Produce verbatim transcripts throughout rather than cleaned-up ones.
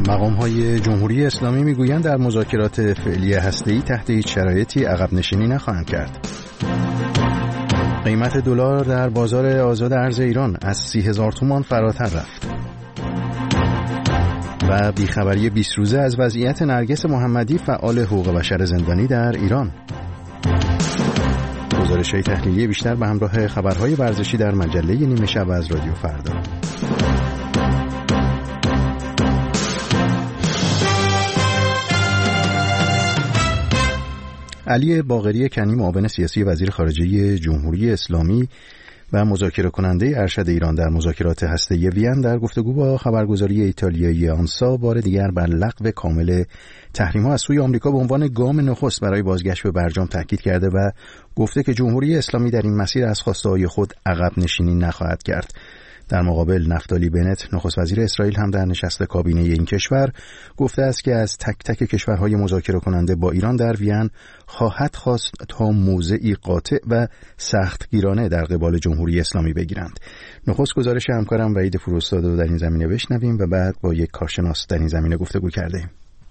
مقام‌های جمهوری اسلامی میگویند در مذاکرات فعلی هسته‌ای تحت هیچ شرایطی عقب نشینی نخواهند کرد. قیمت دلار در بازار آزاد ارز ایران از سی هزار تومان فراتر رفت. و بیخبری بیست روزه از وضعیت نرگس محمدی فعال حقوق بشر زندانی در ایران. گزارش‌های تحلیلی بیشتر به همراه خبرهای ورزشی در مجله نیمه شب از رادیو فردا. علی باقری کنی، معاون سیاسی وزیر خارجه جمهوری اسلامی و مذاکره کننده ارشد ایران در مذاکرات هسته‌ای وین، در گفتگو با خبرگزاری ایتالیایی آنسا بار دیگر بر لغو کامل تحریم‌ها از سوی آمریکا به عنوان گام نخست برای بازگشت به برجام تاکید کرده و گفته که جمهوری اسلامی در این مسیر از خواسته‌های خود عقب نشینی نخواهد کرد. در مقابل نفتالی بنت، نخست وزیر اسرائیل، هم در نشست کابینه این کشور گفته است که از تک تک کشورهای مذاکره کننده با ایران در وین خواهد خواست تا موضعی قاطع و سختگیرانه در قبال جمهوری اسلامی بگیرند. نخست گزارش همکارم وحید فرستاده رو در این زمینه بشنویم و بعد با یک کارشناس در این زمینه گفتگو کردیم.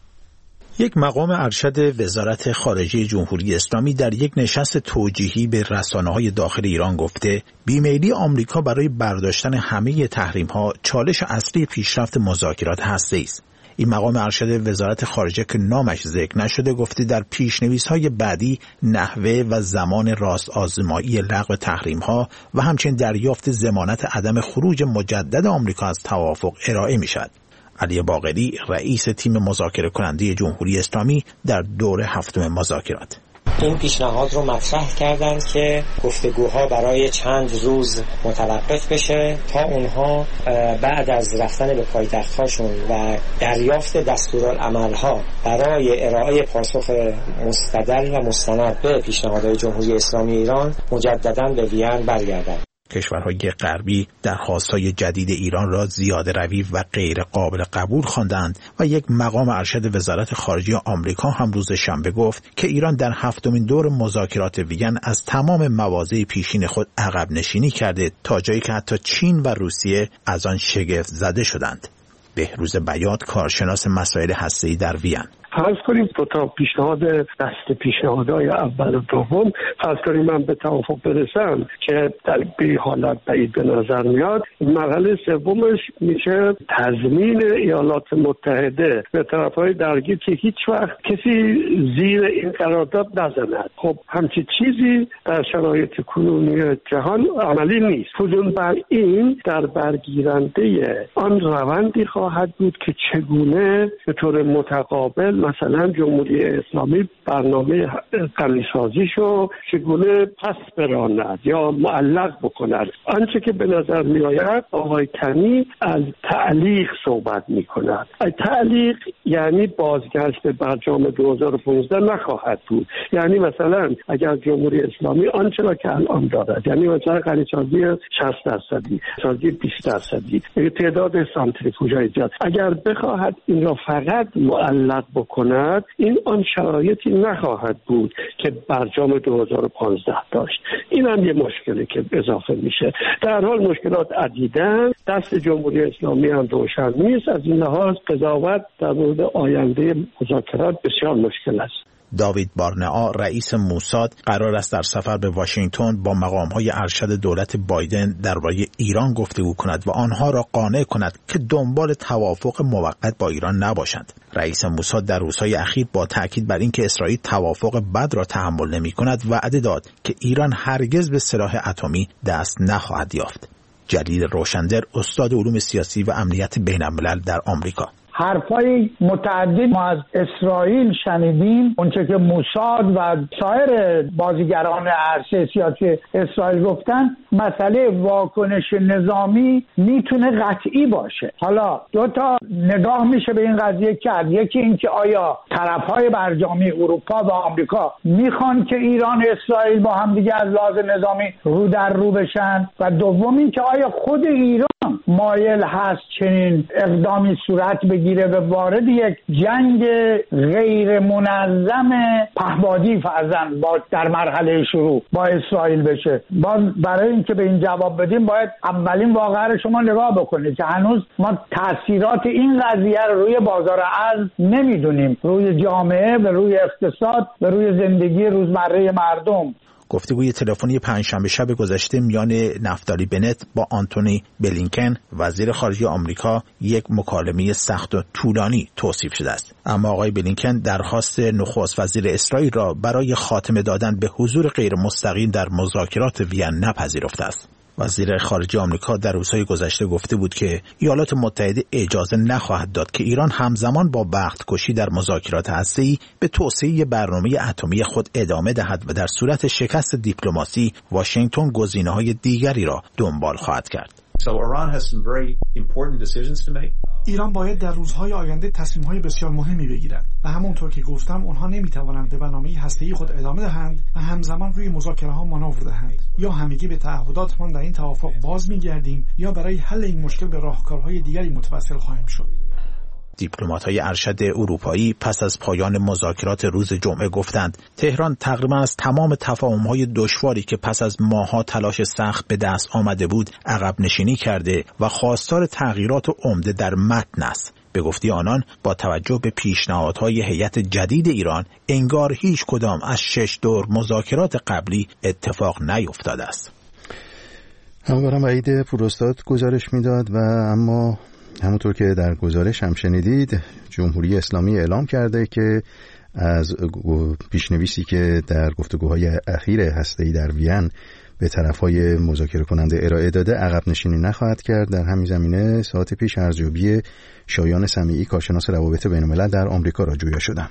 یک مقام ارشد وزارت خارجه جمهوری اسلامی در یک نشست توجیهی به رسانه‌های داخل ایران گفته بیمیلی آمریکا برای برداشتن همه تحریم‌ها چالش اصلی پیشرفت مذاکرات هسته‌ای است. این مقام ارشد وزارت خارجه که نامش ذکر نشده گفته در پیشنویس‌های بعدی نحوه و زمان راست آزمایی لغو تحریم‌ها و همچنین دریافت ضمانت عدم خروج مجدد آمریکا از توافق ارائه می‌شود. علی باقری، رئیس تیم مذاکره کننده جمهوری اسلامی در دور هفتم مذاکرات، این پیشنهاد رو مطرح کردند که گفتگوها برای چند روز متوقف بشه تا اونها بعد از رفتن به پایتخت‌هاشون و دریافت دستورالعمل‌ها برای ارائه پاسخ مستدل و مستند به پیشنهادهای جمهوری اسلامی ایران مجدداً به وین برگردند. کشورهای غربی درخواست‌های جدید ایران را زیاده روی و غیر قابل قبول خواندند و یک مقام ارشد وزارت خارجه آمریکا هم روز شنبه گفت که ایران در هفتمین دور مذاکرات وین از تمام مواضع پیشین خود عقب نشینی کرده تا جایی که حتی چین و روسیه از آن شگفت زده شدند. بهروز بیات، کارشناس مسائل هسته‌ای در وین: فرض کنیم دو تا پیشنهاد دست پیشنهادهای اول و دوم، فرض کنیم من به توافق برسم که در به حالت بعید به نظر میاد، مرحله سومش میشه تضمین ایالات متحده به طرفهای درگیر که هیچ وقت کسی زیر این قرارداد نزند. خب همچی چیزی در شرایط کنونی جهان عملی نیست. فزون بر این در برگیرنده آن روندی خواهد بود که چگونه به طور متقابل مثلا جمهوری اسلامی برنامه غنی‌سازیشو چگونه پس براند یا معلق بکند. آنچه که به نظر می آید آقای کنی از تعلیق صحبت می کند. تعلیق یعنی بازگشت به برجام دو هزار و پانزده نخواهد بود. یعنی مثلا اگر جمهوری اسلامی آنچه را که الان دارد، یعنی مثلا غنی‌سازی شصت درصدی، سازی بیست درصدی، تعداد سانتریفوژهای زیاد، اگر بخواهد این را فقط معلق کند، این آن شرایطی نخواهد بود که برجام دو هزار و پانزده داشت. این هم یه مشکلی که اضافه میشه. در حال مشکلات عدیدن، دست جمهوری اسلامی هم روشن نیست. از این لحاظ قضاوت در مورد آینده مذاکرات بسیار مشکل است. داوید بارنئا، رئیس موساد، قرار است در سفر به واشنگتن با مقام‌های ارشد دولت بایدن درباره ایران گفتگو کند و آنها را قانع کند که دنبال توافق موقت با ایران نباشند. رئیس موساد در روزهای اخیر با تاکید بر اینکه اسرائیل توافق بد را تحمل نمی‌کند وعده داد که ایران هرگز به سلاح اتمی دست نخواهد یافت. جلیل روشندر، استاد علوم سیاسی و امنیت بین‌الملل در آمریکا: حرفای متعدد ما از اسرائیل شنیدیم. اونچه که موساد و سایر بازیگران عرصه سیاسی اسرائیل گفتن، مسئله واکنش نظامی میتونه قطعی باشه. حالا دو تا نگاه میشه به این قضیه کرد. یکی این که آیا طرفهای برجامی اروپا و آمریکا میخوان که ایران و اسرائیل با هم دیگه از لحاظ نظامی رو در رو بشن، و دوم این که آیا خود ایران مایل هست چنین اقدامی صورت بگیره و وارد یک جنگ غیر منظم پهپادی فرضاً با در مرحله شروع با اسرائیل بشه. باز برای اینکه به این جواب بدیم باید اولین واقعه رو شما نگاه بکنید که هنوز ما تاثیرات این قضیه رو روی بازار ارز نمیدونیم، روی جامعه و روی اقتصاد و روی زندگی روزمره مردم. گفتگوی تلفنی پنجشنبه شب گذشته میان نفتالی بنت با آنتونی بلینکن وزیر خارجه آمریکا یک مکالمه سخت و طولانی توصیف شده است، اما آقای بلینکن درخواست نخست وزیر اسرائیل را برای خاتمه دادن به حضور غیر مستقیم در مذاکرات وین نپذیرفته است. وزیر خارجه آمریکا در روزهای گذشته گفته بود که ایالات متحده اجازه نخواهد داد که ایران همزمان با وقت کشی در مذاکرات هسته‌ای به توسعه برنامه اتمی خود ادامه دهد و در صورت شکست دیپلماسی واشنگتن گزینه‌های دیگری را دنبال خواهد کرد. So Iran has some very important decisions to make. ایران باید در روزهای آینده تصمیم‌های بسیار مهمی بگیرد و همونطور که گفتم اونها نمی‌توانند به برنامه هسته‌ای خود ادامه دهند و همزمان روی مذاکره‌ها مانور دهند. یا همگی به تعهداتمان در این توافق باز می‌گردیم یا برای حل این مشکل به راهکارهای دیگری متوسل خواهیم شد. دیپلمات‌های ارشد اروپایی پس از پایان مذاکرات روز جمعه گفتند تهران تقریبا از تمام تفاهم‌های دشواری که پس از ماه‌ها تلاش سخت به دست آمده بود عقب نشینی کرده و خواستار تغییرات عمده در متن است. به گفته آنان با توجه به پیشنهادهای هیئت جدید ایران انگار هیچ کدام از شش دور مذاکرات قبلی اتفاق نیفتاده است. هم برام وحید پوراستاد گزارش میداد و اما همونطور که در گزارش هم شنیدید جمهوری اسلامی اعلام کرده که از پیشنویسی که در گفتگوهای اخیر هسته‌ای در وین به طرفهای مذاکره کننده ارائه داده عقب نشینی نخواهد کرد. در همین زمینه ساعت پیش ارزیابی شایان سمیعی کارشناس روابط بین‌الملل در آمریکا را جویا شدم.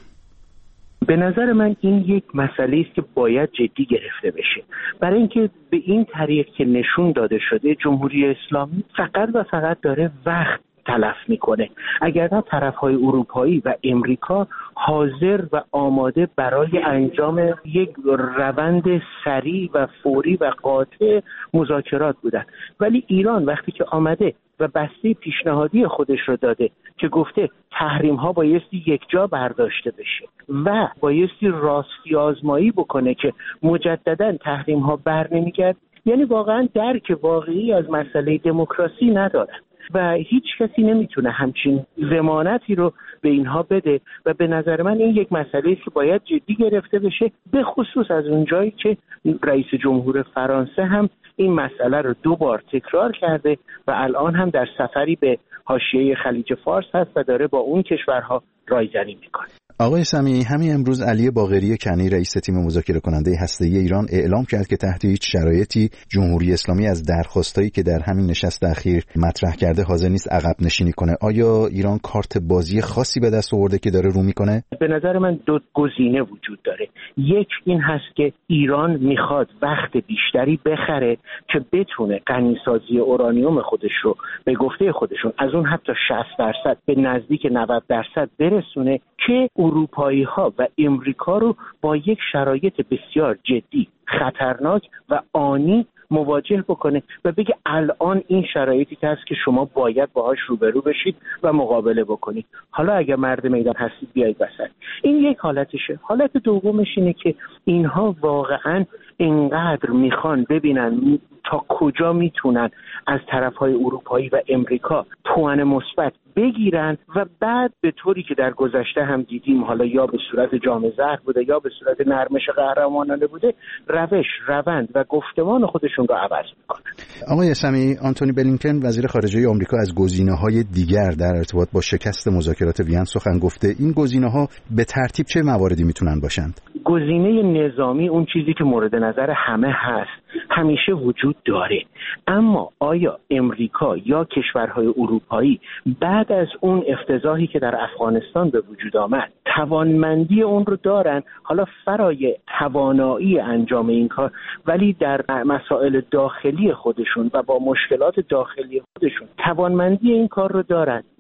به نظر من این یک مسئله است که باید جدی گرفته بشه، برای اینکه به این طریق که نشون داده شده جمهوری اسلامی فقط و فقط داره وقت تلف میکنه. اگر نه طرفهای اروپایی و امریکا حاضر و آماده برای انجام یک روند سریع و فوری و قاطع مذاکرات بودن، ولی ایران وقتی که آمده و بسته پیشنهادی خودش رو داده که گفته تحریم ها بایستی یک جا برداشته بشه و بایستی راستی آزمایی بکنه که مجددا تحریم ها بر نمیگرد، یعنی واقعا درک واقعی از مسئله دموکراسی ندارن و هیچ کسی نمیتونه همچین ضمانتی رو به اینها بده و به نظر من این یک مسئله است که باید جدی گرفته بشه، به خصوص از اونجایی که رئیس جمهور فرانسه هم این مسئله رو دو بار تکرار کرده و الان هم در سفری به حاشیه خلیج فارس هست و داره با اون کشورها رایزنی میکنه. آقای سمیعی، همین امروز علی باقری کنی رئیس تیم مذاکره کننده هسته‌ای ایران اعلام کرد که تحت هیچ شرایطی جمهوری اسلامی از درخواستایی که در همین نشست اخیر مطرح کرده حاضر نیست عقب نشینی کنه. آیا ایران کارت بازی خاصی به دست آورده که داره رو میکنه؟ به نظر من دو گزینه وجود داره. یک این هست که ایران میخواد وقت بیشتری بخره که بتونه غنیسازی اورانیوم خودش رو به گفته خودشون از اون حتی شصت درصد به نزدیک نود درصد برسونه که اروپایی ها و امریکا رو با یک شرایط بسیار جدی، خطرناک و آنی مواجه بکنه و بگه الان این شرایطی که هست که شما باید باهاش روبرو بشید و مقابله بکنید. حالا اگر مرد میدان هستید بیایید وسط. این یک حالتشه. حالت دومش اینه که اینها واقعا اینقدر میخوان ببینن تا کجا میتونن از طرفهای اروپایی و امریکا توان مثبت بگیرن و بعد به طوری که در گذشته هم دیدیم، حالا یا به صورت جام زهر بوده یا به صورت نرمش قهرمانانه بوده، روش، روند و گفتمان خودشون رو عوض میکنن. آقای سمیعی، آنتونی بلینکن وزیر خارجه آمریکا از گزینه‌های دیگر در ارتباط با شکست مذاکرات وین سخن گفته. این گزینه‌ها به ترتیب چه مواردی میتونن باشند؟ گزینه نظامی، اون چیزی که مورد نظر همه هست، همیشه وجود داره، اما آیا امریکا یا کشورهای اروپایی بعد از اون افتضاحی که در افغانستان به وجود آمد توانمندی اون رو دارن؟ حالا فرای توانایی انجام این کار، ولی در مسائل داخلی خودشون و با مشکلات داخلی خودشون توانمندی این کار رو دارن؟ نه.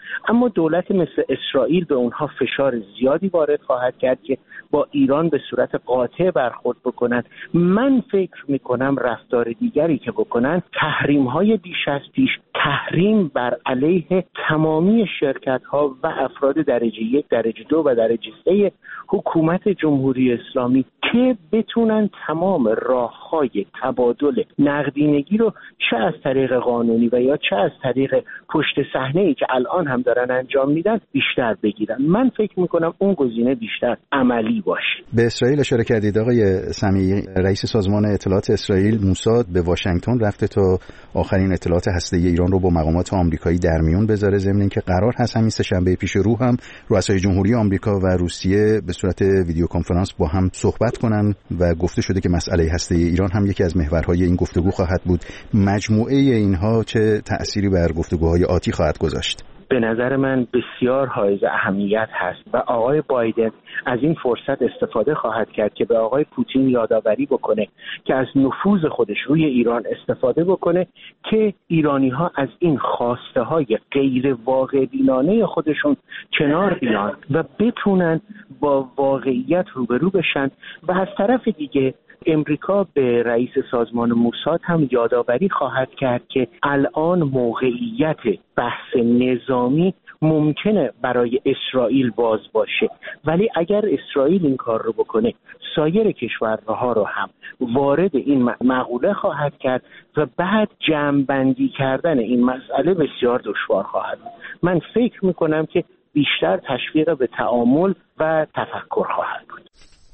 اما دولت مثل اسرائیل به اونها فشار زیادی وارد خواهد کرد که با ایران به صورت قاطع برخورد بکنند. من فکر میکنم رفتار دیگری که بکنن تحریم‌های بیش از پیش، تحریم بر علیه تمامی شرکت‌ها و افراد درجه یک، درجه دو و درجه سه حکومت جمهوری اسلامی که بتونن تمام راه‌های تبادل نقدینگی رو چه از طریق قانونی و یا چه از طریق پشت صحنه‌ای که الان هم دارن انجام میدن بیشتر بگیرن. من فکر میکنم اون گزینه بیشتر عملی باشه. به اسرائیل اشاره کردید آقای سمیعی. رئیس سازمان اطلاعات اسرائیل موساد به واشنگتن رفته تا آخرین اطلاعات هسته‌ای ایران رو با مقامات آمریکایی در میون بذاره، ضمن اینکه قرار هست همین سه شنبه پیش رو هم رؤسای جمهوری آمریکا و روسیه به صورت ویدیو کنفرانس با هم صحبت کنن و گفته شده که مسئله هسته‌ای ایران هم یکی از محورهای این گفتگو خواهد بود. مجموعه اینها چه تأثیری بر گفتگوهای آتی خواهد گذاشت؟ به نظر من بسیار حائز اهمیت هست و آقای بایدن از این فرصت استفاده خواهد کرد که به آقای پوتین یادآوری بکنه که از نفوذ خودش روی ایران استفاده بکنه که ایرانی‌ها از این خواسته های غیر واقع بینانه خودشون کنار بیان و بتونن با واقعیت روبرو بشن. و از طرف دیگه امریکا به رئیس سازمان موساد هم یادآوری خواهد کرد که الان موقعیت بحث نظامی ممکنه برای اسرائیل باز باشه، ولی اگر اسرائیل این کار رو بکنه سایر کشورها رو هم وارد این مقوله خواهد کرد و بعد جمع‌بندی کردن این مسئله بسیار دشوار خواهد بود. من فکر میکنم که بیشتر تشویق به تعامل و تفکر خواهد بود.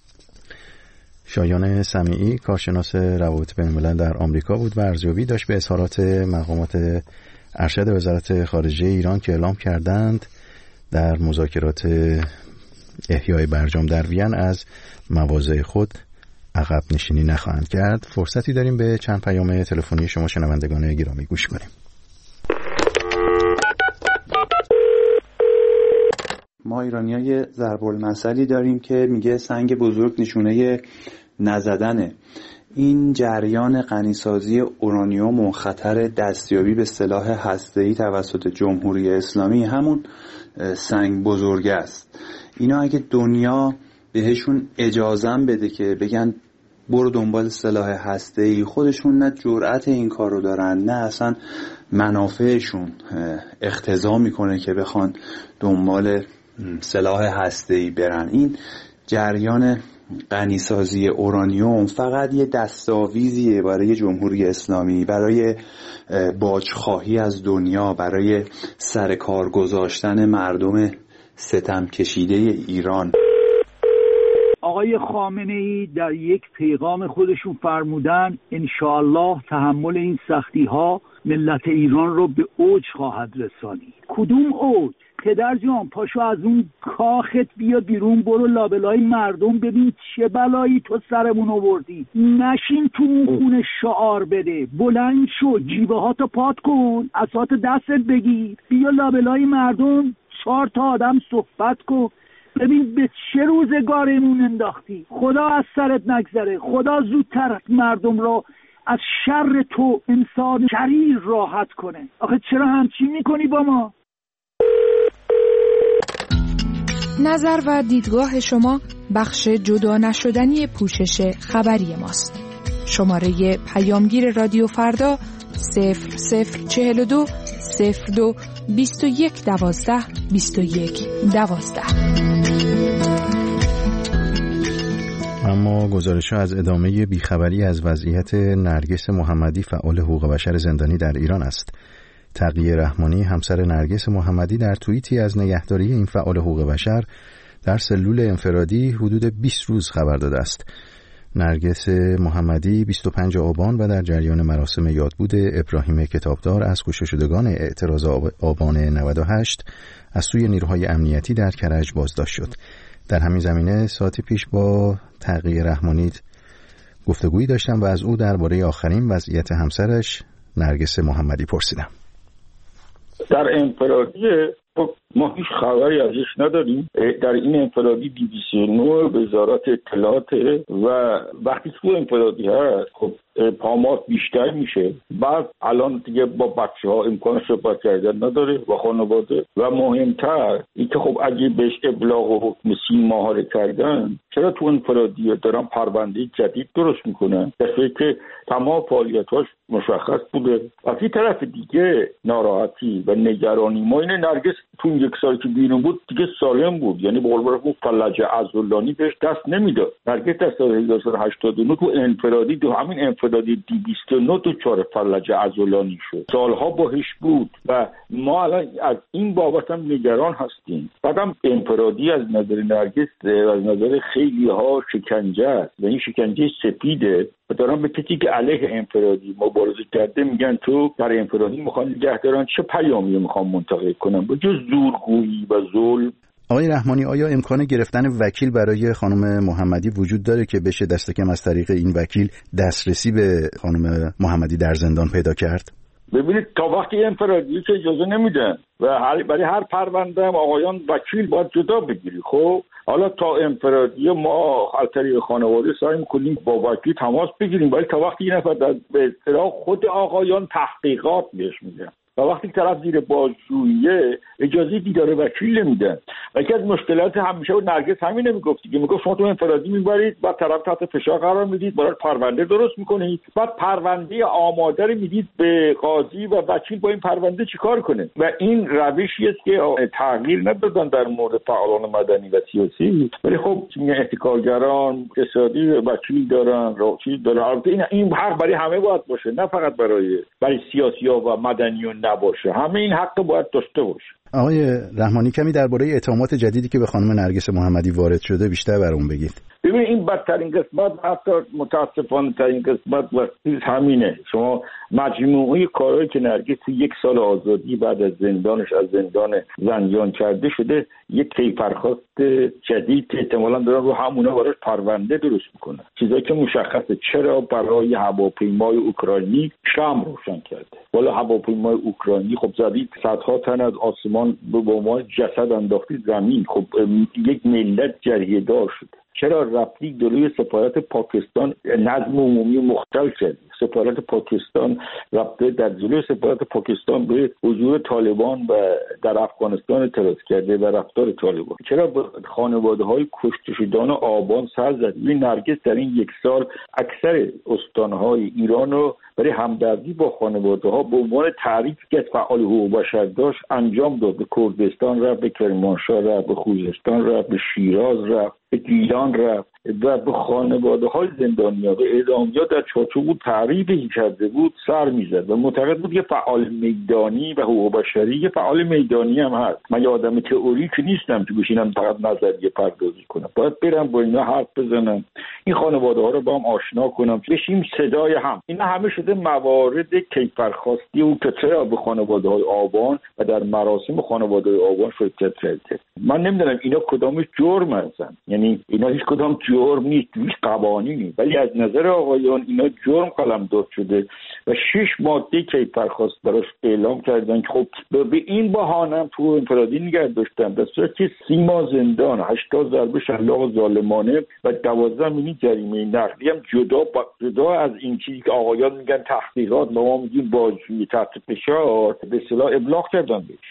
شایان سمیعی، کارشناس روابط بین‌الملل در آمریکا بود و ارزیابی داشت به اظهارات مقامات ارشد وزارت خارجه ایران که اعلام کردند در مذاکرات احیای برجام در وین از مواضع خود عقب نشینی نخواهند کرد. فرصتی داریم به چند پیام تلفنی شما شنوندگان گرامی گوش کنیم. ما ایرانی‌ها یه ضرب المثلی داریم که میگه سنگ بزرگ نشونه نزدنه. این جریان غنیسازی اورانیوم و خطر دستیابی به سلاح هسته‌ای توسط جمهوری اسلامی همون سنگ بزرگ است. اینا اگه دنیا بهشون اجازه بده که بگن برو دنبال سلاح هسته‌ای، خودشون نه جرأت این کار رو دارن نه اصلا منافعشون اقتضا میکنه که بخوان دنبال سلاح هسته‌ای برن. این جریان غنیسازی اورانیوم فقط یه دستاویزیه برای جمهوری اسلامی، برای باجخواهی از دنیا، برای سر کار گذاشتن مردم ستم کشیده ایران. آقای خامنه‌ای در یک پیغام خودشون فرمودن انشاءالله تحمل این سختی ها ملت ایران رو به اوج خواهد رسانید. کدوم اوج؟ پدر جان پاشو از اون کاخت بیا بیرون، برو لابلای مردم ببین چه بلایی تو سرمون آوردی. نشین تو خونه شعار بده، بلند شو، جیبه ها تو پات کن، عصات دستت بگیر، بیا لابلای مردم چهار تا آدم صحبت کن، ببین به چه روزگارمون انداختی. خدا از سرت نگذره، خدا زودتر مردم رو از شر تو انسان شریر راحت کنه. آخه چرا همچین میکنی با ما؟ نظر و دیدگاه شما بخش جدا نشدنی پوشش خبری ماست. شماره پیامگیر رادیو فردا صفر صفر چهل و دو صفر دو بیست و یک دوازده بیست و یک دوازده. اما گزارش‌ها از ادامه بیخبری از وضعیت نرگس محمدی فعال حقوق بشر زندانی در ایران است. تقیه رحمانی همسر نرگس محمدی در توییتی از نگهداری این فعال حقوق بشر در سلول انفرادی حدود بیست روز خبر داده است. نرگس محمدی بیست و پنجم آبان و در جریان مراسم یادبود ابراهیم کتابدار از کشته شدگان اعتراض آبان نود و هشت از سوی نیروهای امنیتی در کرج بازداشت شد. در همین زمینه ساعتی پیش با تقیه رحمانی گفتگویی داشتم و از او درباره آخرین وضعیت همسرش نرگس محمدی پرسیدم. در انفرادی ما هیچ خبری ازش نداریم. در این انفرادی دی بی سی و نه وزارت اطلاعات و وقتی تو انفرادی هست خب پامات بیشتر میشه. بعد الان دیگه با بچه ها امکان صحبت کردن نداره و خانواده و مهمتر این که خب اگه بهش ابلاغ و حکم سی ماهاره کردن چرا تو انفرادی دارن پرونده جدید درست میکنن دفعه که تمام فعالیتاش مشخص بوده. از این طرف دیگه ناراحتی و نگرانی ما اینه نرگس تو یک سال که بیرون بود دیگه سالم بود، یعنی به قول معروف فلج عضلانی بهش دست نمیداد. نرگس در سال هزار و سیصد و هشتاد و نه تو انفرادی تو همین انفرادی دی بیست و نه تو چهار فلج عضلانی شد. سالها باهش بود و ما الان از این بابت هم نگران هستیم. بعدم انفرادی از نظر نرگس از نظر خیلی ها شکنجه است و این شکنجه سپیده و دارن به کسی که علیه انفرادی مبارزه کرده میگن تو در انفرادی میخوان نگه دارن چه پیامی میخوان منتقل کنن به جز زورگویی و ظلم. آقای رحمانی آیا امکان گرفتن وکیل برای خانم محمدی وجود داره که بشه دست کم از طریق این وکیل دسترسی به خانم محمدی در زندان پیدا کرد؟ ببینید تا وقتی انفرادی که اجازه نمیدن و برای هر پرونده هم آقایان وکیل باید جدا بگیری. خب حالا تا انفرادی ما از طریق خانواده سعی می‌کنیم با وکیل تماس بگیریم ولی تا وقتی این نفر به اصطلاح خود آقایان تحقیقات بهش میگن و وقتی طرف زیر بازجوییه اجازه دیدار وکیل نمیدن. و یکی از مشکلات همیشه و نرگس همینه میگفت دیگه، میگفت شما تو انفرادی میبرید بعد طرف تحت فشار قرار میدید برای پرونده درست میکنید بعد پرونده آماده رو میدید به قاضی و وکیل با این پرونده چیکار کنه و این روشی است که تغییر ندادن در مورد فعالان مدنی و سیاسی. ولی خب احتکارگران اقتصادی وکیل دارن، وکیل دارن. البته این این حق برای همه باید باشه نه فقط برای برای سیاسی‌ها و مدنیون نباشه، همه این حق باید داشته باشه. آقای رحمانی کمی درباره اتهامات جدیدی که به خانم نرگس محمدی وارد شده بیشتر برام بگید. ببین این بدترین قسمت حتی متاسفانه ترین قسمت وقتی همینه. شما مجموعه کارهایی که نرگس یک سال آزادی بعد از زندانش از زندان زندان کرده شده یک کیفرخواست جدید که احتمالاً دارن رو همونا براش پرونده درست میکنن. چیزایی که مشخصه چرا برای هواپیمای اوکراینی شمع روشن کرده. والا هواپیمای اوکراینی خب زدید صدها تن از آسمان به ما جسد انداختید زمین. خب یک ملت جریه دار شده. چرا رفتی جلوی سفارت پاکستان نظم عمومی مختل شد؟ سفارت پاکستان رفته در جلوی سفارت پاکستان به حضور طالبان و در افغانستان اعتراض کرده و رفتار طالبان. چرا به خانواده‌های کشته شدگان آبان سر زد؟ این نرگس در این یک سال اکثر استان‌های ایران رو برای همدردی با خانواده‌ها به عنوان تعریف که فعال حقوق بشر داشت انجام داد. به کردستان رفت، به کرمانشاه رفت، به خوزستان رفت، به شیراز رفت، به گیلان رفت و به خانواده‌های زندانیان و اعدامیات در چارچوب تعریفی کرده بود سر می‌زد و معتقد بود که فعال میدانی و حقوق بشری یه فعال میدانی هم هست. من یه آدم تئوریک نیستم که بشینم فقط نظریه پردازی کنم. باید برم با اینا حرف بزنم، این خانواده‌ها رو با هم آشنا کنم، بشیم صدای هم. اینا همه شده موارد کیفرخواستی و که چرا به خانواده‌های آبان و در مراسم خانواده‌های آبان شرکت کرده. من نمیدونم اینا کدامش جرم هستن، یعنی اینا هیچ کدام جرم نیست، هیچ قوانینی، ولی از نظر آقایان اینا جرم قلمداد شده و شش ماده کیفرخواست براش اعلام کردن که خب به این بهانه تو انفرادی نگه داشتن در صورتی که سی ماه زندان، هشتاد ضربه شلاق ظالمانه و دوازده میلیون جریمه نقدی هم جدا جدا از این چیزی که آقایان میگن تحقیقات و ما میگیم بازجویی تحت فشار به اصطلاح ابلاغ کردن بهش.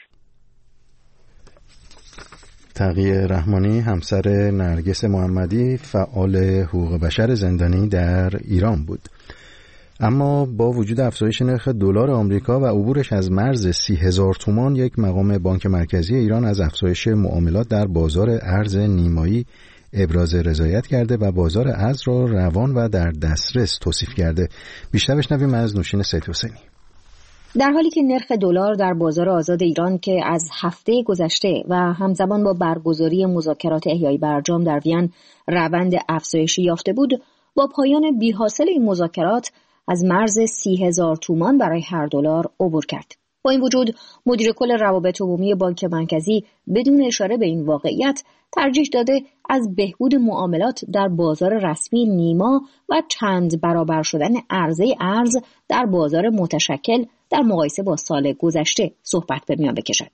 تقیه رحمانی همسر نرگس محمدی فعال حقوق بشر زندانی در ایران بود. اما با وجود افزایش نرخ دلار آمریکا و عبورش از مرز سی هزار تومان یک مقام بانک مرکزی ایران از افزایش معاملات در بازار ارز نیمایی ابراز رضایت کرده و بازار ارز را روان و در دسترس توصیف کرده. بیشتر بشنویم از نوشین سید حسینی. در حالی که نرخ دلار در بازار آزاد ایران که از هفته گذشته و همزمان با برگزاری مذاکرات احیای برجام در وین روند افزایشی یافته بود، با پایان بی‌حاصل این مذاکرات از مرز سی هزار تومان برای هر دلار عبور کرد. با این وجود مدیر کل روابط عمومی بانک مرکزی بدون اشاره به این واقعیت ترجیح داده از بهبود معاملات در بازار رسمی نیما و چند برابر شدن عرضه ارز در بازار متشکل در مقایسه با سال گذشته صحبت به میان بکشد.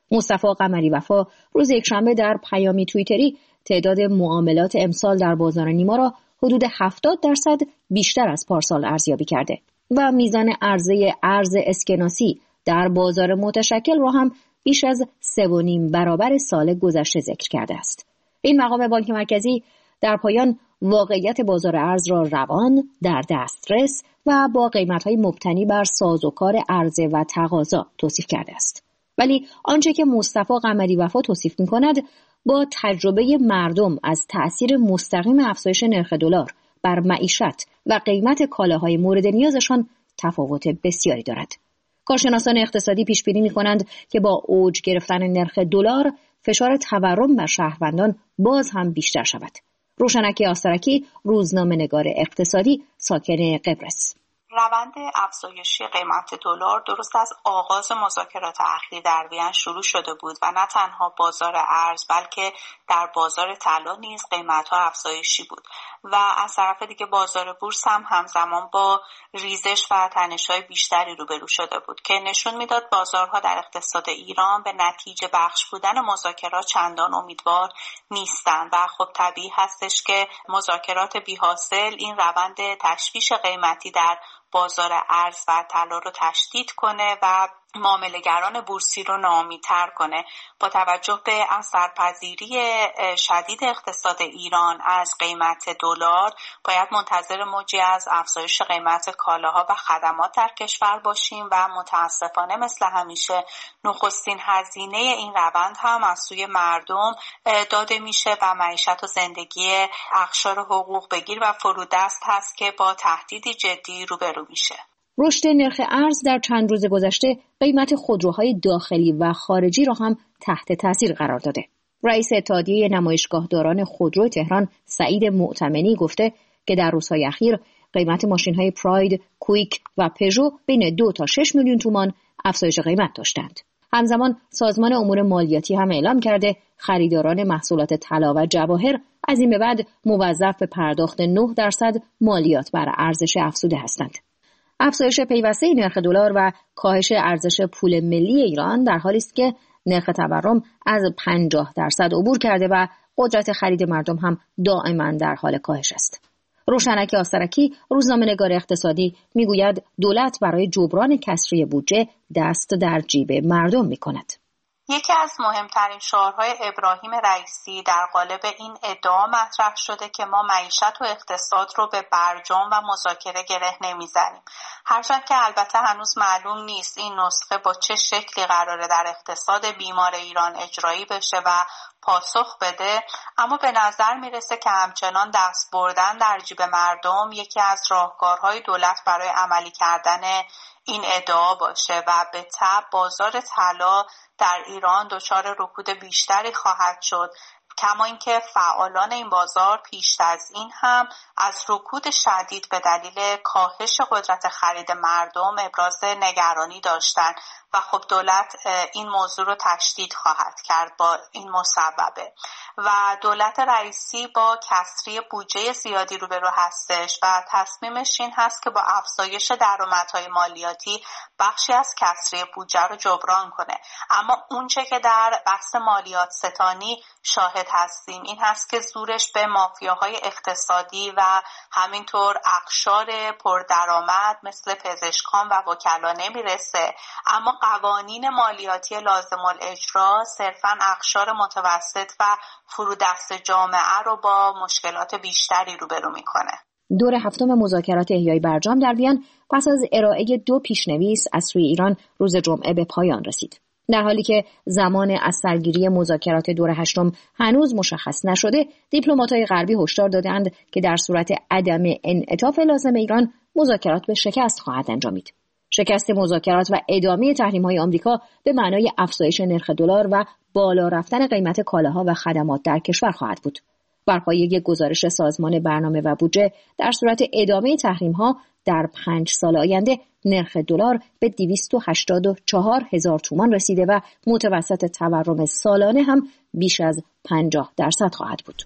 مصطفی قمری وفا روز یکشنبه در پیامی توییتری تعداد معاملات امسال در بازار نیما را حدود هفتاد درصد بیشتر از پارسال ارزیابی کرده و میزان عرضه ارز اسکناسی در بازار متشکل را هم بیش از سه و نیم برابر سال گذشته ذکر کرده است. این مقام بانک مرکزی در پایان واقعیت بازار ارز را روان، در دسترس و با قیمت‌های مبتنی بر سازوکار عرضه و تقاضا توصیف کرده است. ولی آنچه که مصطفی قمری وفا توصیف می‌کند با تجربه مردم از تأثیر مستقیم افزایش نرخ دلار بر معیشت و قیمت کالاهای مورد نیازشان تفاوت بسیاری دارد. کارشناسان اقتصادی پیش بینی می‌کنند که با اوج گرفتن نرخ دلار فشار تورم بر شهروندان باز هم بیشتر شود. روشنک آسترکی، روزنامه‌نگار اقتصادی، ساکن قبرس. روند افزایشی قیمت دلار درست از آغاز مذاکرات اخیر در وین شروع شده بود و نه تنها بازار ارز بلکه در بازار طلا نیز قیمت‌ها افزایشی بود و از طرف دیگه بازار بورس هم همزمان با ریزش و تنش‌های بیشتری روبرو شده بود که نشون میداد بازارها در اقتصاد ایران به نتیجه بخش بودن مذاکرات چندان امیدوار نیستند و خب طبیعی هستش که مذاکرات بی‌حاصل این روند تشویش قیمتی در بازار ارز و طلا رو تشدید کنه و معامله‌گران بورسی رو ناامیدتر کنه. با توجه به اثرپذیری شدید اقتصاد ایران از قیمت دلار باید منتظر موجی از افزایش قیمت کالاها و خدمات در کشور باشیم و متاسفانه مثل همیشه نخستین هزینه این روند هم از سوی مردم داده میشه و معیشت و زندگی اقشار حقوق بگیر و فرودست هست که با تهدیدی جدی روبرو میشه. رشد نرخ ارز در چند روز گذشته قیمت خودروهای داخلی و خارجی را هم تحت تاثیر قرار داده. رئیس اتحادیه نمایشگاهداران خودرو تهران سعید معتمنی گفته که در روزهای اخیر قیمت ماشین‌های پراید، کویک و پژو بین دو تا شش میلیون تومان افزایش قیمت داشتند. همزمان سازمان امور مالیاتی هم اعلام کرده خریداران محصولات طلا و جواهر از این به بعد موظف به پرداخت نه درصد مالیات بر ارزش افزوده هستند. افزایش پیوسته نرخ دلار و کاهش ارزش پول ملی ایران در حالی است که نرخ تورم از پنجاه درصد عبور کرده و قدرت خرید مردم هم دائما در حال کاهش است. روشنک آسترکی، روزنامه‌نگار اقتصادی، میگوید دولت برای جبران کسری بودجه دست در جیب مردم میکند. یکی از مهمترین شعارهای ابراهیم رئیسی در قالب این ادعا مطرح شده که ما معیشت و اقتصاد رو به برجام و مذاکره گره نمیزنیم. هرچند که البته هنوز معلوم نیست این نسخه با چه شکلی قراره در اقتصاد بیمار ایران اجرایی بشه و پاسخ بده، اما به نظر میرسه که همچنان دست بردن در جیب مردم یکی از راهکارهای دولت برای عملی کردن این ادعا باشه و به تبع بازار طلا در ایران دچار رکود بیشتری خواهد شد، کما اینکه فعالان این بازار پیش از این هم از رکود شدید به دلیل کاهش قدرت خرید مردم ابراز نگرانی داشتند و خب دولت این موضوع رو تشدید خواهد کرد با این مسببه و دولت رئیسی با کسری بودجه زیادی روبرو هستش و تصمیمش این هست که با افزایش درآمدهای مالیاتی بخشی از کسری بودجه رو جبران کنه. اما اونچه که در بحث مالیات ستانی شاهد هستیم این هست که زورش به مافیاهای اقتصادی و همینطور اقشار پردرآمد مثل پزشکان و وکلا نمیرسه، اما قوانین مالیاتی لازم الاجرا صرفاً اقشار متوسط و فرودست جامعه رو با مشکلات بیشتری روبرو میکنه. دور هفتم مذاکرات احیای برجام در وین پس از ارائه دو پیشنویس از سوی ایران روز جمعه به پایان رسید. در حالی که زمان از سرگیری مذاکرات دور هشتم هنوز مشخص نشده، دیپلمات‌های غربی هشدار دادند که در صورت عدم انعطاف لازم ایران مذاکرات به شکست خواهد انجامید. شکست مذاکرات و ادامه تحریم‌های آمریکا به معنای افزایش نرخ دلار و بالا رفتن قیمت کالاها و خدمات در کشور خواهد بود. بر پایه گزارش سازمان برنامه و بودجه در صورت ادامه تحریم‌ها در پنج سال آینده نرخ دلار به دویست و هشتاد و چهار هزار تومان رسیده و متوسط تورم سالانه هم بیش از پنجاه درصد خواهد بود.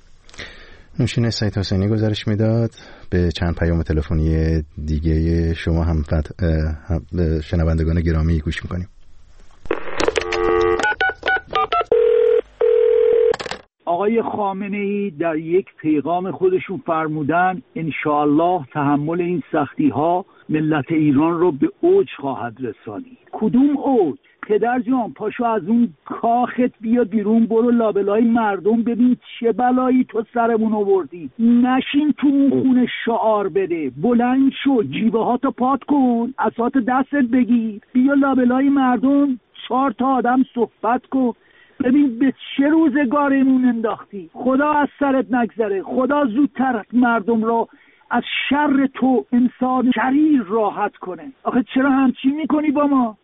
نوشین سعید حسینی گزارش میداد. به چند پیام تلفنی دیگه شما هم شنوندگان گرامی گوش میکنیم. آقای خامنه‌ای در یک پیغام خودشون فرمودن انشاءالله تحمل این سختی ها ملت ایران رو به اوج خواهد رسانید. کدوم اوج؟ پدر جان پاشو از اون کاخت بیا بیرون، برو لابلای مردم ببین چه بلایی تو سرمون آوردی. نشین تو خونه شعار بده، بلند شو، جیبه ها تو پات کن، عصات دستت بگیر، بیا لابلای مردم چهار تا آدم صحبت کن، ببین به چه روزگارمون انداختی. خدا از سرت نگذره، خدا زودتر مردم رو از شر تو انسان شریر راحت کنه. آخه چرا همچین میکنی با ما؟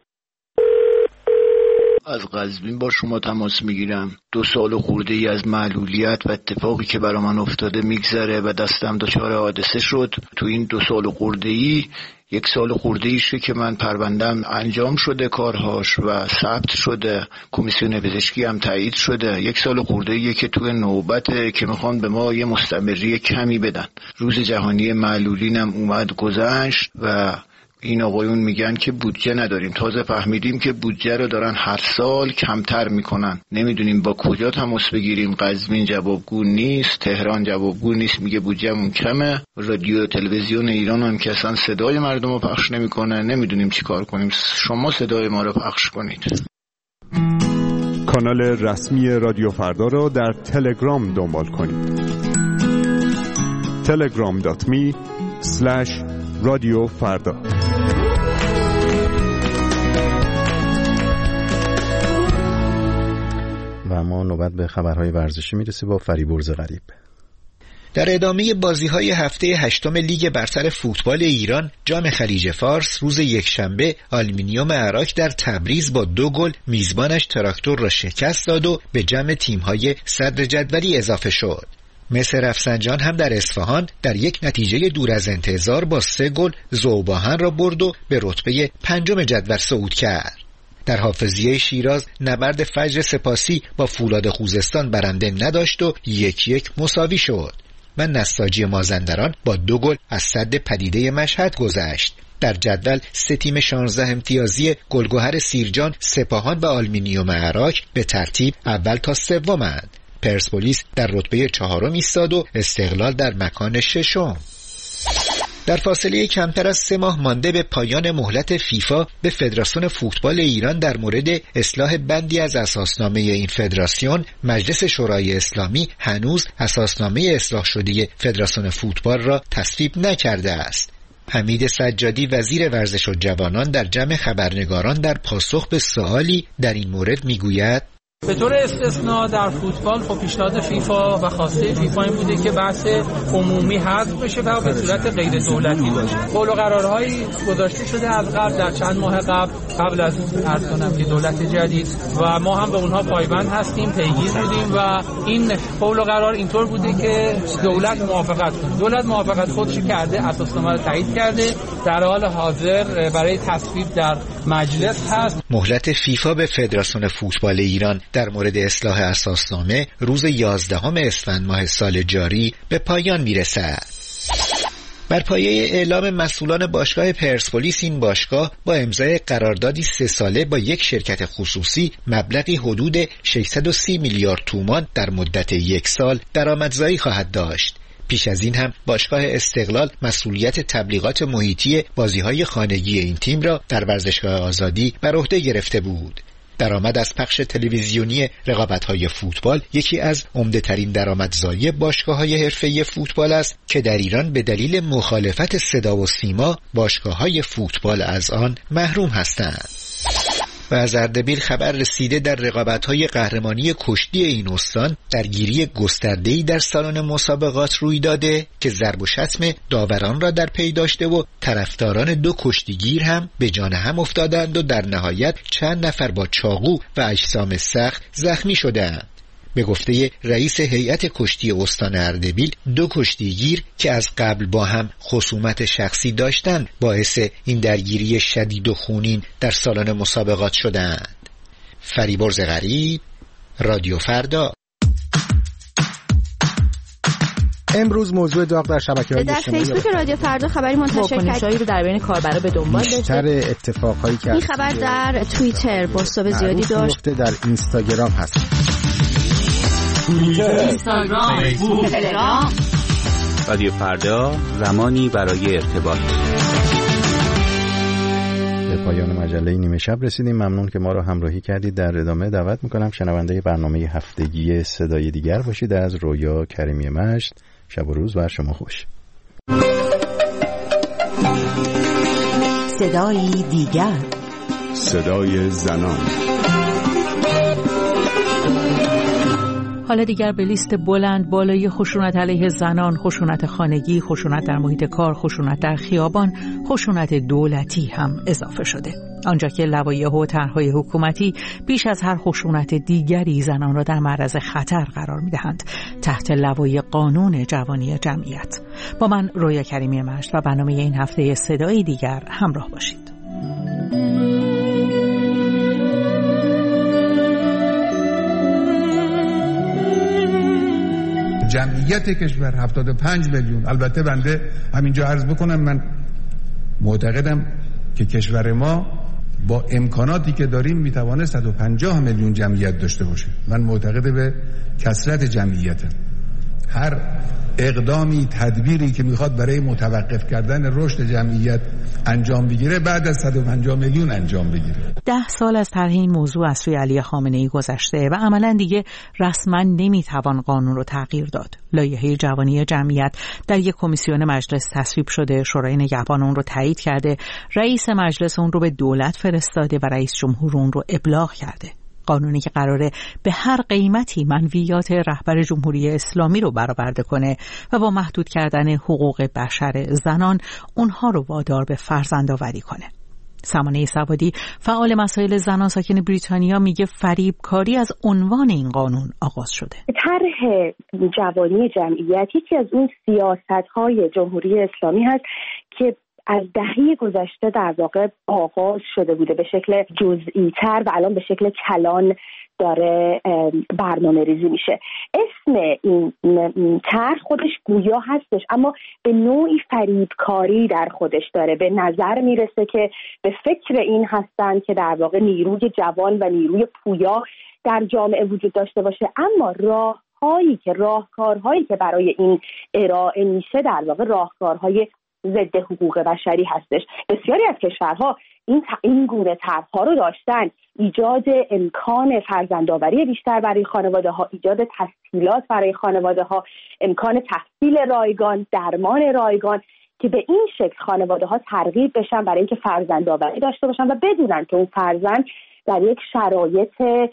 از قزوین با شما تماس میگیرم. دو سال خورده ای از معلولیت و اتفاقی که برای من افتاده میگذره و دستم دچار حادثه شد. تو این دو سال خورده ای یک سال خورده ایشه که من پروندم انجام شده کارهاش و ثبت شده، کمیسیون پزشکی هم تایید شده. یک سال خورده ایه که تو نوبته که میخوان به ما یه مستمری کمی بدن. روز جهانی معلولینم اومد گذشت و این آقایون میگن که بودجه نداریم. تازه فهمیدیم که بودجه رو دارن هر سال کمتر میکنن. نمیدونیم با کجا تماس بگیریم. قزوین جوابگو نیست، تهران جوابگو نیست، میگه بودجه‌مون کمه. رادیو تلویزیون ایران هم که اصلا صدای مردم رو پخش نمیکنه. نمیدونیم چی کار کنیم. شما صدای ما رو پخش کنید. کانال رسمی رادیو فردا رو در تلگرام دنبال کنید. تلگرام دات می اسلش رادیو فردا. و ما نوبت به خبرهای ورزشی میرسه با فریبرز غریب. در ادامه بازی‌های هفته هشتم لیگ برتر فوتبال ایران، جام خلیج فارس روز یکشنبه آلومینیوم عراق در تبریز با دو گل میزبانش تراکتور را شکست داد و به جمع تیم‌های صدر جدولی اضافه شد. مصر رفسنجان هم در اصفهان در یک نتیجه دور از انتظار با سه گل ذوباهن را برد و به رتبه پنجم جدول صعود کرد. در حافظیه شیراز نبرد فجر سپاسی با فولاد خوزستان برنده نداشت و یک یک مساوی شد و نساجی مازندران با دو گل از سد پدیده مشهد گذشت. در جدول سه تیم شانزده امتیازی گلگهر سیرجان، سپاهان و آلومینیوم عراق به ترتیب اول تا سومند. پرسپولیس در رتبه چهارم ایستاد و استقلال در مکان ششم. در فاصله کمتر از سه ماه مانده به پایان مهلت فیفا به فدراسیون فوتبال ایران در مورد اصلاح بندی از اساسنامه این فدراسیون، مجلس شورای اسلامی هنوز اساسنامه اصلاح شده فدراسیون فوتبال را تصویب نکرده است. حمید سجادی وزیر ورزش و جوانان در جمع خبرنگاران در پاسخ به سوالی در این مورد میگوید: به طور استثناء در فوتبال خب پیشنهاد فیفا و خواسته فیفا این بوده که بحث عمومی حذف بشه و به صورت غیر دولتی باشه. قول و قرارهایی گذاشته شده از قبل در چند ماه قبل قبل از عرض کنم که دولت جدید و ما هم به اونها پایبند هستیم، پیگیر بودیم و این قول و قرار اینطور بوده که دولت موافقت کنه. دولت موافقت خودش کرده، اساسنامه رو تایید کرده، در حال حاضر برای تصویب در مجلس هست. مهلت فیفا به فدراسیون فوتبال ایران در مورد اصلاح اساسنامه روز یازدهم اسفند ماه سال جاری به پایان میرسد. بر پایه اعلام مسئولان باشگاه پرسپولیس، این باشگاه با امضای قراردادی سه ساله با یک شرکت خصوصی مبلغی حدود ششصد و سی میلیارد تومان در مدت یک سال درآمدزایی خواهد داشت. پیش از این هم باشگاه استقلال مسئولیت تبلیغات محیطی بازی‌های خانگی این تیم را در ورزشگاه آزادی بر عهده گرفته بود. درآمد از پخش تلویزیونی رقابت‌های فوتبال یکی از عمده‌ترین درآمدزایی باشگاه‌های حرفه‌ای فوتبال است که در ایران به دلیل مخالفت صدا و سیما باشگاه‌های فوتبال از آن محروم هستند. و از اردبیل خبر رسیده در رقابت‌های قهرمانی کشتی این استان درگیری گسترده‌ای در سالن مسابقات روی داده که ضرب و شتم داوران را در پی داشته و طرفداران دو کشتیگیر هم به جان هم افتادند و در نهایت چند نفر با چاقو و اجسام سخت زخمی شدند. به گفته رئیس هیئت کشتی استان اردبیل، دو کشتیگیر که از قبل با هم خصومت شخصی داشتند باعث این درگیری شدید و خونین در سالن مسابقات شدند. فریبرز غریب، رادیو فردا. امروز موضوع داغ در شبکه‌های اجتماعی در فیسبوک رادیو فردا خبری منتشر کرد. رو در بین کاربرا به دنبال داشته. بیشتر اتفاقایی که این خبر در توییتر بازتاب زیادی داشت. در اینستاگرام هست. اینستاگرام، فیسبوک، تلگرام. رادیو فردا، زمانی برای ارتباط. به پایان مجله نیمه شب رسیدیم. ممنون که ما را همراهی کردید. در ادامه دعوت میکنم شنونده برنامه هفتگی صدای دیگر باشید از رویا کریمی مشت. شب و روز بر شما خوش. صدای دیگر، صدای زنان. حالا دیگر به لیست بلند بالای خشونت علیه زنان، خشونت خانگی، خشونت در محیط کار، خشونت در خیابان، خشونت دولتی هم اضافه شده. آنجا که لوایح و طرح‌های حکومتی بیش از هر خشونت دیگری زنان را در معرض خطر قرار می‌دهند تحت لوای قانون جوانی جمعیت. با من رویا کریمی مشت و برنامه این هفته صدای دیگر همراه باشید. جمعیت کشور هفتاد و پنج میلیون. البته بنده همینجا عرض بکنم من معتقدم که کشور ما با امکاناتی که داریم میتوانه صد و پنجاه میلیون جمعیت داشته باشه. من معتقد به کثرت جمعیتم. هر اقدامی، تدبیری که میخواد برای متوقف کردن رشد جمعیت انجام بگیره بعد از صد و پنجاه میلیون انجام بگیره. ده سال از طرح این موضوع از سوی علی خامنه‌ای گذشته و عملاً دیگه رسما نمیتوان قانون رو تغییر داد. لایحه جوانی جمعیت در یک کمیسیون مجلس تصویب شده، شورای نگهبان اون رو تایید کرده، رئیس مجلس اون رو به دولت فرستاده و رئیس جمهور اون رو ابلاغ کرده. قانونی که قراره به هر قیمتی منویات رهبر جمهوری اسلامی رو برآورده کنه و با محدود کردن حقوق بشر زنان اونها رو وادار به فرزندآوری کنه. سمانه سوادی فعال مسائل زنان ساکن بریتانیا میگه فریبکاری از عنوان این قانون آغاز شده. طرح جوانی جمعیت یکی از اون سیاست‌های جمهوری اسلامی هست که از دهه گذشته در واقع آغاز شده بوده به شکل جزئی تر و الان به شکل کلان داره برنامه ریزی میشه. اسم این طرح خودش گویا هستش اما به نوعی فریبکاری در خودش داره. به نظر میرسه که به فکر این هستن که در واقع نیروی جوان و نیروی پویا در جامعه وجود داشته باشه، اما راه هایی که راهکارهایی که برای این ارائه میشه در واقع راهکارهای ضد حقوق بشری هستش. بسیاری از کشورها این این گونه طرح‌ها رو داشتن، ایجاد امکان فرزندآوری بیشتر برای خانواده‌ها، ایجاد تسهیلات برای خانواده‌ها، امکان تحصیل رایگان، درمان رایگان که به این شکل خانواده‌ها ترغیب بشن برای اینکه فرزندآوری داشته باشن و بدونن که اون فرزند در یک شرایط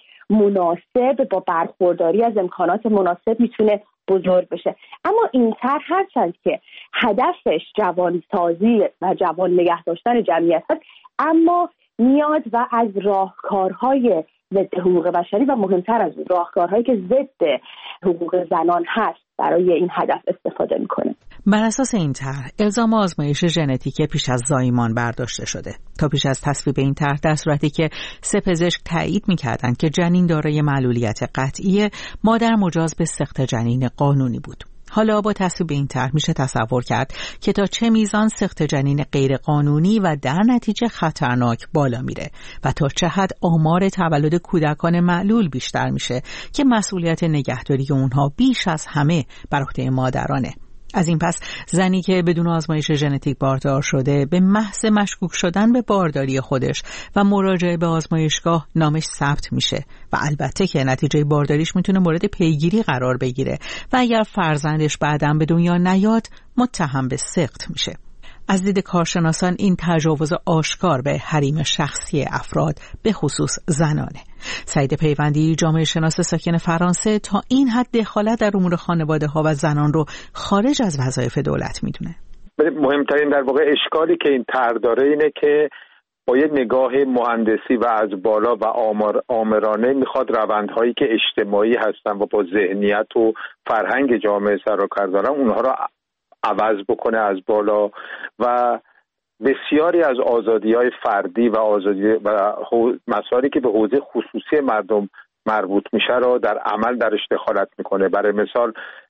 مناسب با برخورداری از امکانات مناسب میتونه بزرگ بشه. اما این طرح هرچند که هدفش جوانسازی و جوان نگه داشتن جمعیت هست، اما میاد و از راهکارهای ضد حقوق بشری و مهمتر از اون راهکارهایی که ضد حقوق زنان هست برای این هدف استفاده میکنه. بر اساس این طرح الزام آزمایش ژنتیک پیش از زایمان برداشته شده. تا پیش از تصویب این طرح در صورتی که سه پزشک تایید می‌کردند که جنین دارای معلولیت قطعی، مادر مجاز به سقط جنین قانونی بود. حالا با تصویب این طرح میشه تصور کرد که تا چه میزان سقط جنین غیر قانونی و در نتیجه خطرناک بالا میره و تا چه حد آمار تولد کودکان معلول بیشتر میشه که مسئولیت نگهداری اونها بیش از همه بر عهده مادرانه. از این پس زنی که بدون آزمایش ژنتیک باردار شده به محض مشکوک شدن به بارداری خودش و مراجعه به آزمایشگاه نامش ثبت میشه و البته که نتیجه بارداریش میتونه مورد پیگیری قرار بگیره و اگر فرزندش بعداً به دنیا نیاد متهم به سقط میشه. از دید کارشناسان این تجاوز آشکار به حریم شخصی افراد به خصوص زنانه. سعید پیوندی جامعه شناس ساکن فرانسه تا این حد دخالت در امور خانواده ها و زنان رو خارج از وظایف دولت میدونه. مهمترین در واقع اشکالی که این طرح داره اینه که با یه نگاه مهندسی و از بالا و آمر آمرانه میخواد روندهایی که اجتماعی هستن و با ذهنیت و فرهنگ جامعه سر و کار دارن اونها رو عوض بکنه از بالا و بسیاری از آزادی‌های فردی و آزادی و مسائلی که به حوزه خصوصی مردم مربوط میشه رو در عمل درش دخالت میکنه. برای مثال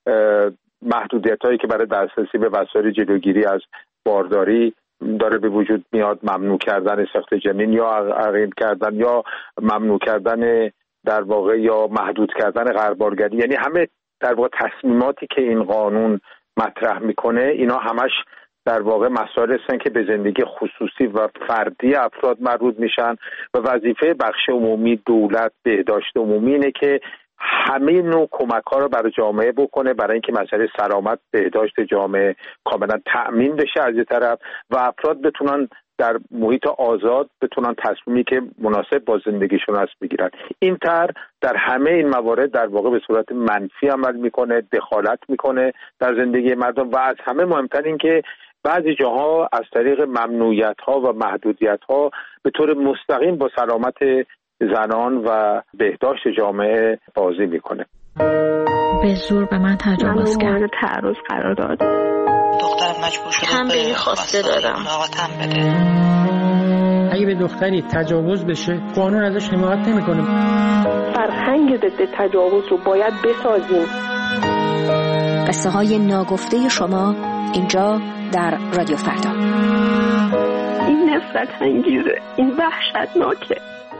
محدودیت‌هایی که برای دسترسی به وسایل جلوگیری از بارداری داره به وجود میاد، ممنوع کردن سقط جنین یا عقیم کردن یا ممنوع کردن در واقع یا محدود کردن غربالگری، یعنی همه در واقع تصمیماتی که این قانون مطرح میکنه اینا همش در واقع مسائل هستن که به زندگی خصوصی و فردی افراد مربوط میشن و وظیفه بخش عمومی، دولت، بهداشت عمومی اینه که همه نوع کمک‌ها رو برای جامعه بکنه برای اینکه مسئله سلامت، بهداشت جامعه کاملا تأمین بشه از یه طرف و افراد بتونن در محیط آزاد بتونن تصمیمی که مناسب با زندگیشون هست بگیرن. این طرح در همه این موارد در واقع به صورت منفی عمل میکنه، دخالت میکنه در زندگی مردم و از همه مهمتر این که بعضی جاها از طریق ممنوعیت‌ها و محدودیت‌ها به طور مستقیم با سلامت زنان و بهداشت جامعه بازی میکنه. به زور به من تجاوز کرد. من تعرض قرار داد. دخترم مجبور شده تنبیهی خواسته دادم. اگه به دختری تجاوز بشه قانون ازش حمایت نمیکنه. فرهنگ ضد تجاوز رو باید بسازیم. قصه های ناگفته شما اینجا در رادیو فردا. این نفرت انگیزه، این وحشتناکه.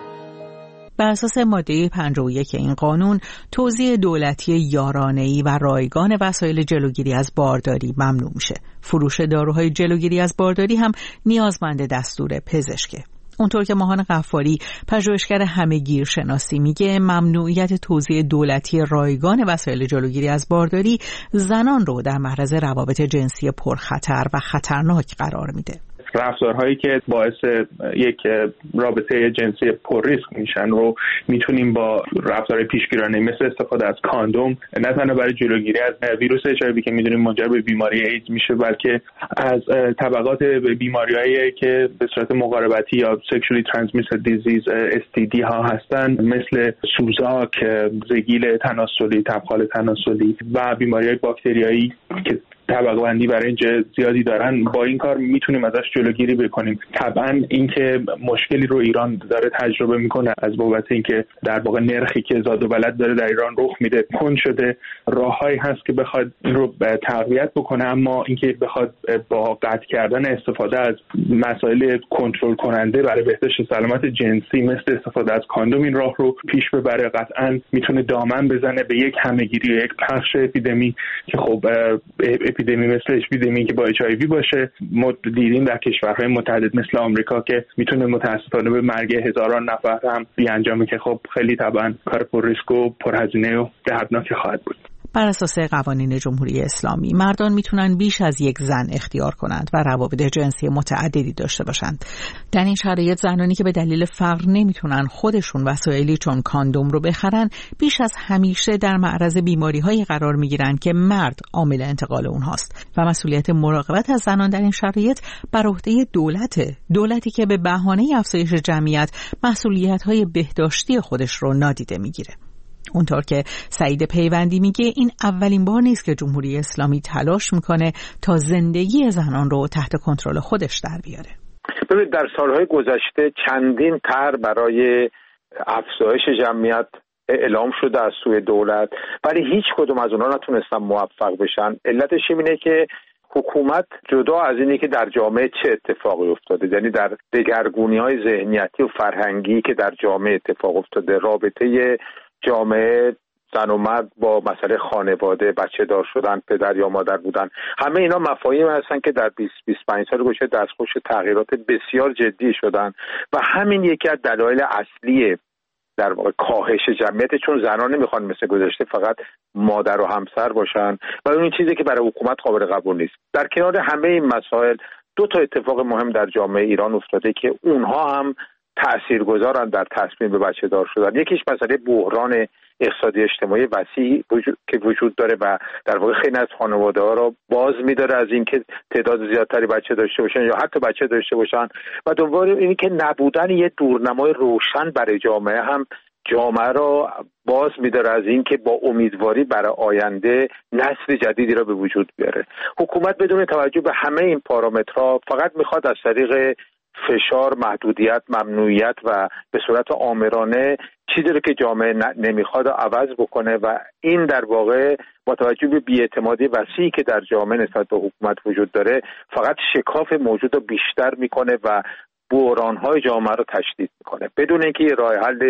بر اساس ماده پنجاه و یک این قانون، توزیع دولتی یارانه‌ای و رایگان وسایل جلوگیری از بارداری ممنوع میشه. فروش داروهای جلوگیری از بارداری هم نیازمند دستور پزشکه. اونطور که ماهان غفاری، پژوهشگر همه‌گیر شناسی، میگه ممنوعیت توزیع دولتی رایگان وسایل جلوگیری از بارداری زنان رو در معرض روابط جنسی پرخطر و خطرناک قرار میده. رفتارهایی که باعث یک رابطه جنسی پر ریسک میشن رو میتونیم با رفتارهای پیشگیرانه مثل استفاده از کاندوم نه تنها برای جلوگیری از ویروس اچ آی وی که میدونیم منجر به بیماری ایدز میشه، بلکه از طبقات بیماریایی که به صورت مقاربتی یا sexually transmitted disease اس تی دی ها هستن مثل سوزاک، زگیل تناسلی، تبخال تناسلی و بیماریهای باکتریایی که طبقه بندی برای اینجا زیادی دارن، با این کار میتونیم ازش جلوگیری بکنیم. طبعا اینکه مشکلی رو ایران داره تجربه میکنه از بابت اینکه در واقع نرخی که زاد و ولد داره در ایران رخ میده کند شده، راههایی هست که بخواد این رو تقویت بکنه، اما اینکه بخواد با قطع کردن استفاده از مسائل کنترل کننده برای بهداشت سلامت جنسی مثل استفاده از کاندوم این راه رو پیش ببره، قطعا میتونه دامن بزنه به یک همه‌گیری و یک پخش اپیدمی که خب اپیدمی مثل اپیدمی که با اچ آی وی باشه. ما دیدیم در کشورهای متعدد مثل آمریکا که میتونه متاسفانه به مرگ هزاران نفر هم بیانجامه که خب خیلی طبعا کار پر ریسک و پرهزینه و دردناک خواهد بود. بر اساس قوانین جمهوری اسلامی مردان میتونن بیش از یک زن اختیار کنند و روابط جنسی متعددی داشته باشند. در این شرایط زنانی که به دلیل فقر نمیتونن خودشون وسایلی چون کاندوم رو بخرن بیش از همیشه در معرض بیماری‌هایی قرار میگیرن که مرد عامل انتقال اونهاست و مسئولیت مراقبت از زنان در این شرایط بر عهده دولته. دولتی که به بهانه افزایش جمعیت مسئولیت‌های بهداشتی خودش رو نادیده میگیره. اونطور که سعید پیوندی میگه این اولین بار نیست که جمهوری اسلامی تلاش میکنه تا زندگی زنان رو تحت کنترل خودش در بیاره. ببینید در سالهای گذشته چندین طرح برای افزایش جمعیت اعلام شده از سوی دولت، ولی هیچ کدوم از اونها نتونستن موفق بشن. علتش اینه که حکومت جدا از اینی که در جامعه چه اتفاقی افتاده، یعنی در دگرگونی‌های ذهنیتی و فرهنگی که در جامعه اتفاق افتاده، رابطه جامعه زن و مرد با مسئله خانواده، بچه دار شدن، پدر یا مادر بودن، همه اینا مفاهیم هستن که در بیست بیست و پنج سال گذشته دستخوش تغییرات بسیار جدی شدن و همین یکی از دلایل اصلی در واقع کاهش جمعیت، چون زنان نمیخوان مثل گذشته فقط مادر و همسر باشن و اون چیزی که برای حکومت قابل قبول نیست. در کنار همه این مسائل دو تا اتفاق مهم در جامعه ایران افتاده که اونها هم تاثیرگذارن در تصمیم به بچه دار شدن. یکیش مسئله بحران اقتصادی اجتماعی وسیع وجود که وجود داره و در واقع خیلی از خانواده‌ها رو باز می‌داره از اینکه تعداد زیادتری بچه داشته باشن یا حتی بچه داشته باشن و دوباره اینی که نبودن یه دورنمای روشن برای جامعه هم جامعه رو باز می‌داره از اینکه با امیدواری برای آینده نسل جدیدی را به وجود بیاره. حکومت بدون توجه به همه این پارامترها فقط می‌خواد از طریق فشار، محدودیت، ممنوعیت و به صورت آمرانه چیزی رو که جامعه نمیخواد عوض بکنه و این در واقع با توجه به بی‌اعتمادی وسیعی که در جامعه نسبت به حکومت وجود داره فقط شکاف موجود رو بیشتر میکنه و بحران‌های جامعه رو تشدید میکنه بدون اینکه یه راه حل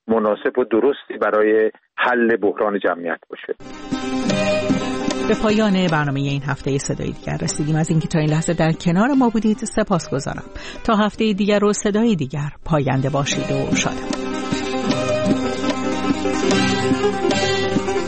مناسب و درستی برای حل بحران جمعیت باشه. به پایان برنامه این هفته صدای دیگر رسیدیم. از اینکه تا این لحظه در کنار ما بودید سپاسگزارم. تا هفته دیگر و صدای دیگر پاینده باشید و شاد.